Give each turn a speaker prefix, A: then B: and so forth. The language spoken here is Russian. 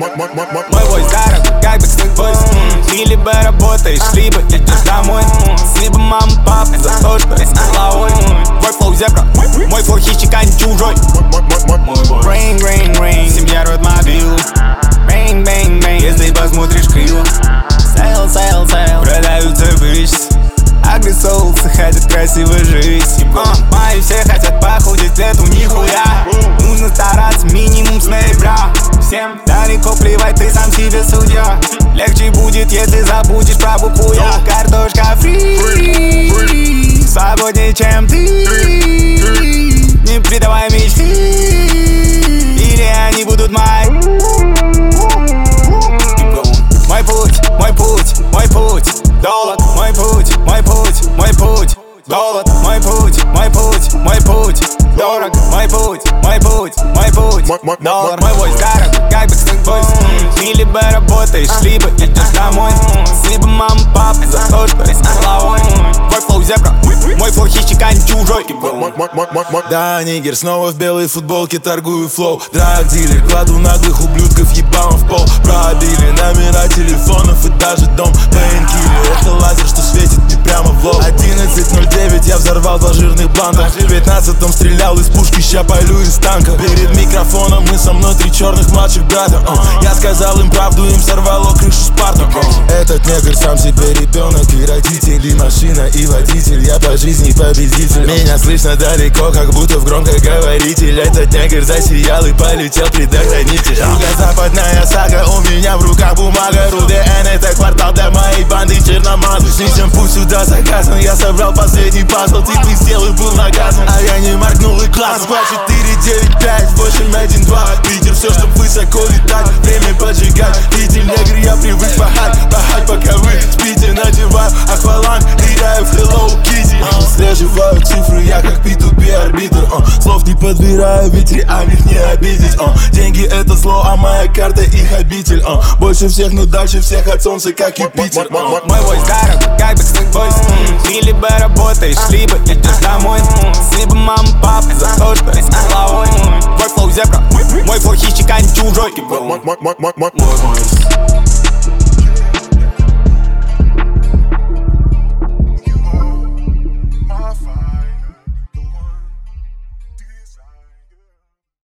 A: Мой войс дорог, как бы свой войс. Ты либо работаешь, либо идешь домой. Спасибо, мама, папа, за то, что я с головой. Мой флоу зебра, мой флоу хищник, а не чужой. Rain, rain, rain, семья род мобил. Bang, bang, bang, если посмотришь криво. Sail, sail, sail, продаются вещи. Агрессолсы хотят красиво жить. Мои все хотят похудеть, эту нихуя. Нужно стараться минимум с ноября. Всем далеко плевать, ты сам себе судья. Легче будет, если забудешь про букву я. Картошка фри, свободнее, чем ты. Не предавай мечты, или они будут мои. Мой путь, мой путь, мой путь долг, мой путь, мой путь, мой путь долг, мой путь, мой путь, мой путь дорог, мой путь, мой путь, мой путь доллар. Мой войс дорог, как бы свой войс. Ты либо работаешь, либо идешь домой. Спасибо, мама, папа, за то, что я с головой. Мой флоу зебра, мой флоу хищник, а не чужой.
B: Да, нигер, снова в белой футболке торгую флоу. Драг-дилер, кладу наглых ублюдков ебалом в пол. Пробили номера телефонов и даже дом. Пейнкиллер, это лазер, что светит мне прямо в лоб. 11:09 я взорвал 2 жирных бланта. В 15-м стрелял из пушки, ща палю из танка. Перед микрофоном мы со мной 3 черных младших брата. Я сказал им правду, им сорвало крышу Спарта. Этот негр сам себе ребенок и родители, машина и водитель. Я по жизни победитель. Меня слышно далеко, как будто в громкоговоритель. Этот негр засиял и полетел предохранитель. Юго-западная сага, у меня в руках бумага. РУДН это квартал для моей банды черномазы. Снизим путь сюда заказан, я собрал последний пазл. Ты блестел и был наказан, а я не моргнул и класс. Москва 495, 812. Питер, все, чтоб высоко летать, время поджигать. Видите, негр, я привык пахать, пока вы спите. Надеваю акваланг, теряю в Hello Kitty. Среживаю цифры, я как P2P арбитр. Слов не подбираю, ведь реально их не обидеть. Деньги это зло, а моя карта их обитель. Больше всех, но дальше всех от солнца, как и Питер.
A: Мой войс дорог, как бы свой войс. Ты либо работаешь, либо идешь домой. Спасибо, мама, папа, за то, что я с головой. Мой флоу зебра, мой флоу хищник, а не чужой.
C: Мой войс.